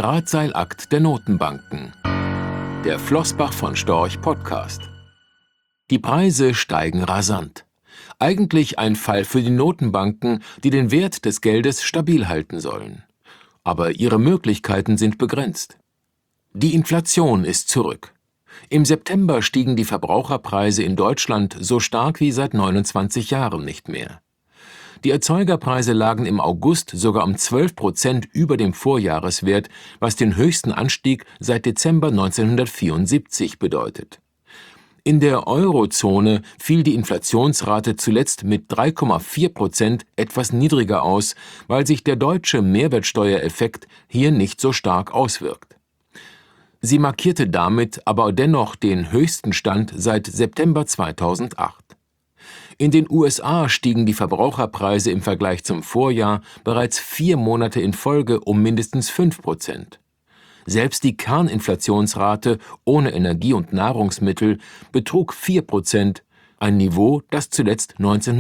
Drahtseilakt der Notenbanken. Der Flossbach von Storch Podcast. Die Preise steigen rasant. Eigentlich ein Fall für die Notenbanken, die den Wert des Geldes stabil halten sollen. Aber ihre Möglichkeiten sind begrenzt. Die Inflation ist zurück. Im September stiegen die Verbraucherpreise in Deutschland so stark wie seit 29 Jahren nicht mehr. Die Erzeugerpreise lagen im August sogar um 12% über dem Vorjahreswert, was den höchsten Anstieg seit Dezember 1974 bedeutet. In der Eurozone fiel die Inflationsrate zuletzt mit 3,4% etwas niedriger aus, weil sich der deutsche Mehrwertsteuereffekt hier nicht so stark auswirkt. Sie markierte damit aber dennoch den höchsten Stand seit September 2008. In den USA stiegen die Verbraucherpreise im Vergleich zum Vorjahr bereits 4 Monate in Folge um mindestens 5%. Selbst die Kerninflationsrate ohne Energie und Nahrungsmittel betrug 4%, ein Niveau, das zuletzt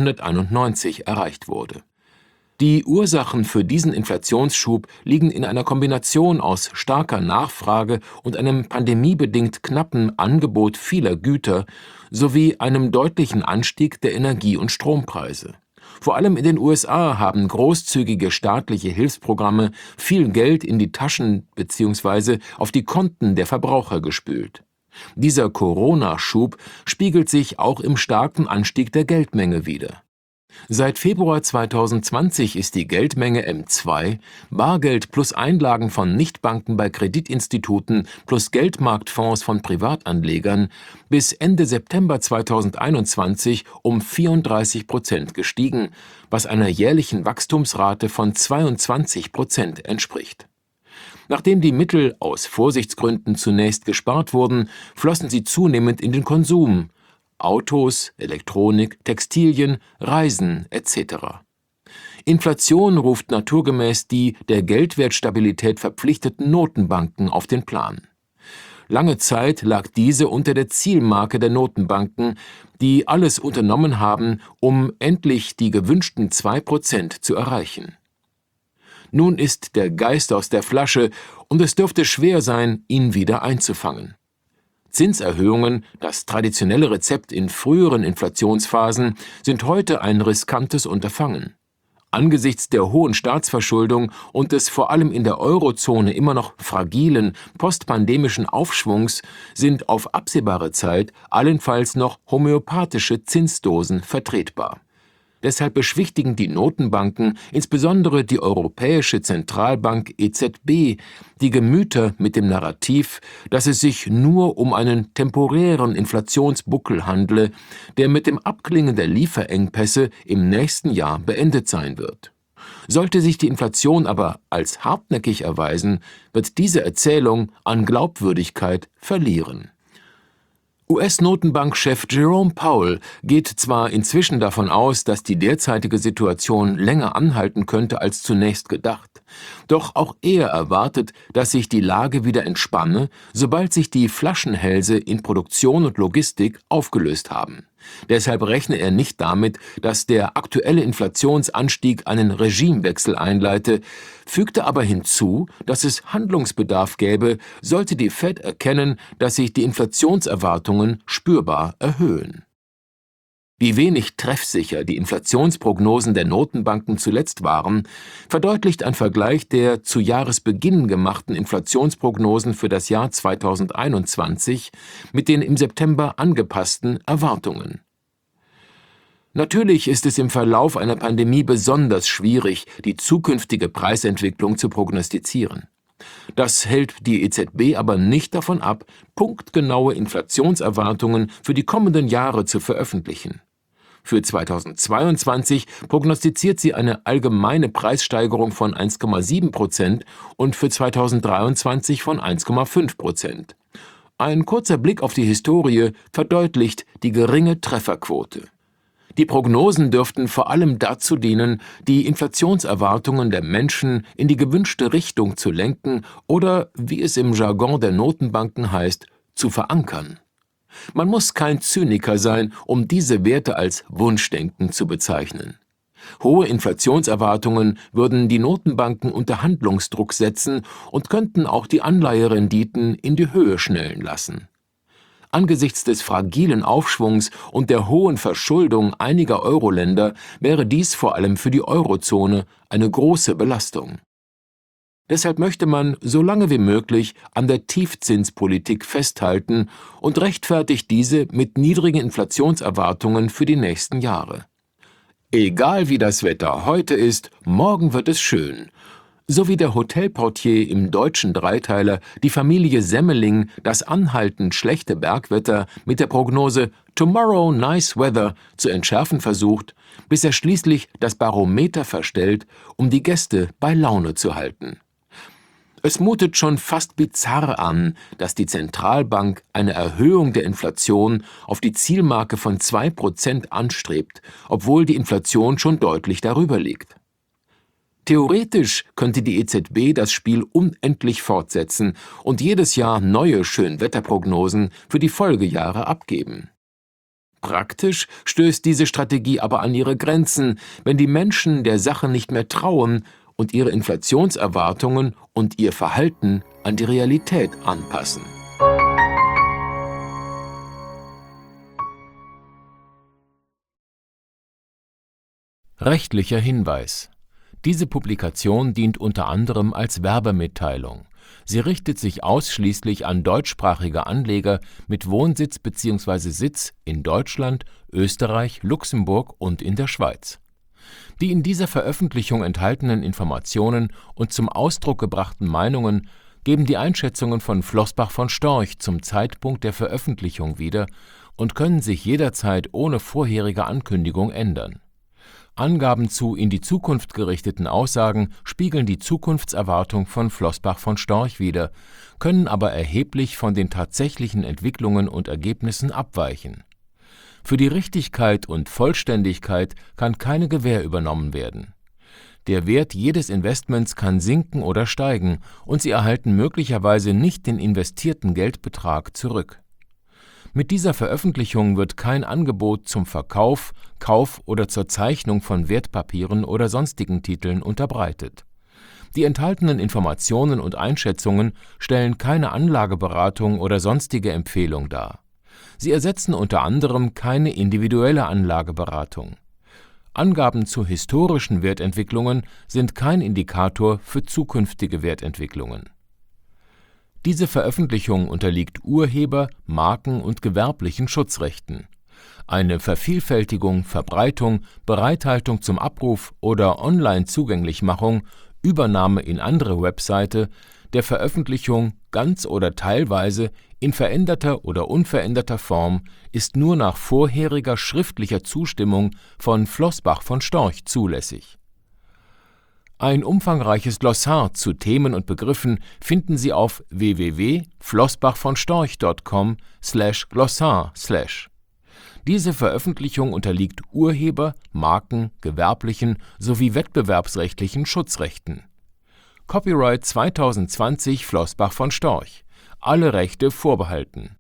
1991 erreicht wurde. Die Ursachen für diesen Inflationsschub liegen in einer Kombination aus starker Nachfrage und einem pandemiebedingt knappen Angebot vieler Güter sowie einem deutlichen Anstieg der Energie- und Strompreise. Vor allem in den USA haben großzügige staatliche Hilfsprogramme viel Geld in die Taschen bzw. auf die Konten der Verbraucher gespült. Dieser Corona-Schub spiegelt sich auch im starken Anstieg der Geldmenge wider. Seit Februar 2020 ist die Geldmenge M2, Bargeld plus Einlagen von Nichtbanken bei Kreditinstituten plus Geldmarktfonds von Privatanlegern, bis Ende September 2021 um 34% gestiegen, was einer jährlichen Wachstumsrate von 22% entspricht. Nachdem die Mittel aus Vorsichtsgründen zunächst gespart wurden, flossen sie zunehmend in den Konsum: Autos, Elektronik, Textilien, Reisen etc. Inflation ruft naturgemäß die der Geldwertstabilität verpflichteten Notenbanken auf den Plan. Lange Zeit lag diese unter der Zielmarke der Notenbanken, die alles unternommen haben, um endlich die gewünschten 2% zu erreichen. Nun ist der Geist aus der Flasche und es dürfte schwer sein, ihn wieder einzufangen. Zinserhöhungen, das traditionelle Rezept in früheren Inflationsphasen, sind heute ein riskantes Unterfangen. Angesichts der hohen Staatsverschuldung und des vor allem in der Eurozone immer noch fragilen postpandemischen Aufschwungs sind auf absehbare Zeit allenfalls noch homöopathische Zinsdosen vertretbar. Deshalb beschwichtigen die Notenbanken, insbesondere die Europäische Zentralbank EZB, die Gemüter mit dem Narrativ, dass es sich nur um einen temporären Inflationsbuckel handle, der mit dem Abklingen der Lieferengpässe im nächsten Jahr beendet sein wird. Sollte sich die Inflation aber als hartnäckig erweisen, wird diese Erzählung an Glaubwürdigkeit verlieren. US-Notenbankchef Jerome Powell geht zwar inzwischen davon aus, dass die derzeitige Situation länger anhalten könnte als zunächst gedacht, doch auch er erwartet, dass sich die Lage wieder entspanne, sobald sich die Flaschenhälse in Produktion und Logistik aufgelöst haben. Deshalb rechne er nicht damit, dass der aktuelle Inflationsanstieg einen Regimewechsel einleite, fügte aber hinzu, dass es Handlungsbedarf gäbe, sollte die Fed erkennen, dass sich die Inflationserwartungen spürbar erhöhen. Wie wenig treffsicher die Inflationsprognosen der Notenbanken zuletzt waren, verdeutlicht ein Vergleich der zu Jahresbeginn gemachten Inflationsprognosen für das Jahr 2021 mit den im September angepassten Erwartungen. Natürlich ist es im Verlauf einer Pandemie besonders schwierig, die zukünftige Preisentwicklung zu prognostizieren. Das hält die EZB aber nicht davon ab, punktgenaue Inflationserwartungen für die kommenden Jahre zu veröffentlichen. Für 2022 prognostiziert sie eine allgemeine Preissteigerung von 1,7% und für 2023 von 1,5%. Ein kurzer Blick auf die Historie verdeutlicht die geringe Trefferquote. Die Prognosen dürften vor allem dazu dienen, die Inflationserwartungen der Menschen in die gewünschte Richtung zu lenken oder, wie es im Jargon der Notenbanken heißt, zu verankern. Man muss kein Zyniker sein, um diese Werte als Wunschdenken zu bezeichnen. Hohe Inflationserwartungen würden die Notenbanken unter Handlungsdruck setzen und könnten auch die Anleiherenditen in die Höhe schnellen lassen. Angesichts des fragilen Aufschwungs und der hohen Verschuldung einiger Euro-Länder wäre dies vor allem für die Eurozone eine große Belastung. Deshalb möchte man so lange wie möglich an der Tiefzinspolitik festhalten und rechtfertigt diese mit niedrigen Inflationserwartungen für die nächsten Jahre. Egal wie das Wetter heute ist, morgen wird es schön. So wie der Hotelportier im deutschen Dreiteiler die Familie Semmeling das anhaltend schlechte Bergwetter mit der Prognose »Tomorrow nice weather« zu entschärfen versucht, bis er schließlich das Barometer verstellt, um die Gäste bei Laune zu halten. Es mutet schon fast bizarr an, dass die Zentralbank eine Erhöhung der Inflation auf die Zielmarke von 2% anstrebt, obwohl die Inflation schon deutlich darüber liegt. Theoretisch könnte die EZB das Spiel unendlich fortsetzen und jedes Jahr neue Schönwetterprognosen für die Folgejahre abgeben. Praktisch stößt diese Strategie aber an ihre Grenzen, wenn die Menschen der Sache nicht mehr trauen und ihre Inflationserwartungen und ihr Verhalten an die Realität anpassen. Rechtlicher Hinweis: Diese Publikation dient unter anderem als Werbemitteilung. Sie richtet sich ausschließlich an deutschsprachige Anleger mit Wohnsitz bzw. Sitz in Deutschland, Österreich, Luxemburg und in der Schweiz. Die in dieser Veröffentlichung enthaltenen Informationen und zum Ausdruck gebrachten Meinungen geben die Einschätzungen von Flossbach von Storch zum Zeitpunkt der Veröffentlichung wieder und können sich jederzeit ohne vorherige Ankündigung ändern. Angaben zu in die Zukunft gerichteten Aussagen spiegeln die Zukunftserwartung von Flossbach von Storch wider, können aber erheblich von den tatsächlichen Entwicklungen und Ergebnissen abweichen. Für die Richtigkeit und Vollständigkeit kann keine Gewähr übernommen werden. Der Wert jedes Investments kann sinken oder steigen und Sie erhalten möglicherweise nicht den investierten Geldbetrag zurück. Mit dieser Veröffentlichung wird kein Angebot zum Verkauf, Kauf oder zur Zeichnung von Wertpapieren oder sonstigen Titeln unterbreitet. Die enthaltenen Informationen und Einschätzungen stellen keine Anlageberatung oder sonstige Empfehlung dar. Sie ersetzen unter anderem keine individuelle Anlageberatung. Angaben zu historischen Wertentwicklungen sind kein Indikator für zukünftige Wertentwicklungen. Diese Veröffentlichung unterliegt Urheber-, Marken- und gewerblichen Schutzrechten. Eine Vervielfältigung, Verbreitung, Bereithaltung zum Abruf oder Online-Zugänglichmachung, Übernahme in andere Webseite, der Veröffentlichung ganz oder teilweise in veränderter oder unveränderter Form ist nur nach vorheriger schriftlicher Zustimmung von Flossbach von Storch zulässig. Ein umfangreiches Glossar zu Themen und Begriffen finden Sie auf www.flossbachvonstorch.com/glossar/. Diese Veröffentlichung unterliegt Urheber-, Marken-, gewerblichen sowie wettbewerbsrechtlichen Schutzrechten. Copyright 2020 Flossbach von Storch. Alle Rechte vorbehalten